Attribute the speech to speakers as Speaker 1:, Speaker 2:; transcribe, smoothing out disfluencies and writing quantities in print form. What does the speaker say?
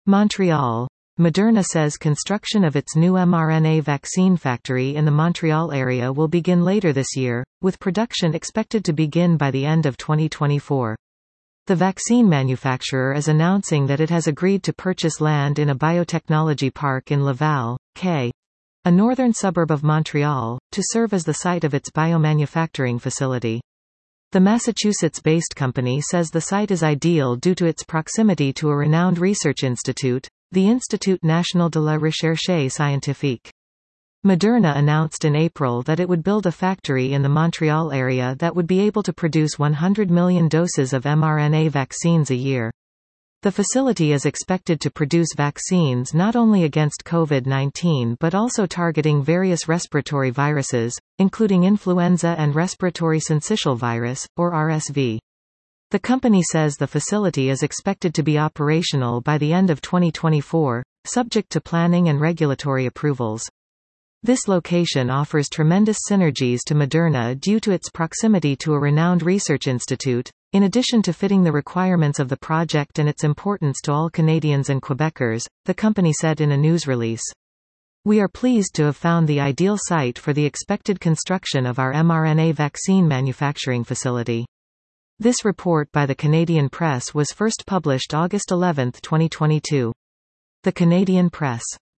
Speaker 1: Montreal. Moderna says construction of its new mRNA vaccine factory in the Montreal area will begin later this year, with production expected to begin by the end of 2024. The vaccine manufacturer is announcing that it has agreed to purchase land in a biotechnology park in Laval, Québec, a northern suburb of Montreal, to serve as the site of its biomanufacturing facility. The Massachusetts-based company says the site is ideal due to its proximity to a renowned research institute, the Institut National de la Recherche Scientifique. Moderna announced in April that it would build a factory in the Montreal area that would be able to produce 100 million doses of mRNA vaccines a year. The facility is expected to produce vaccines not only against COVID-19 but also targeting various respiratory viruses, including influenza and respiratory syncytial virus, or RSV. The company says the facility is expected to be operational by the end of 2024, subject to planning and regulatory approvals. This location offers tremendous synergies to Moderna due to its proximity to a renowned research institute, in addition to fitting the requirements of the project and its importance to all Canadians and Quebecers, the company said in a news release. We are pleased to have found the ideal site for the expected construction of our mRNA vaccine manufacturing facility. This report by the Canadian Press was first published August 11, 2022. The Canadian Press.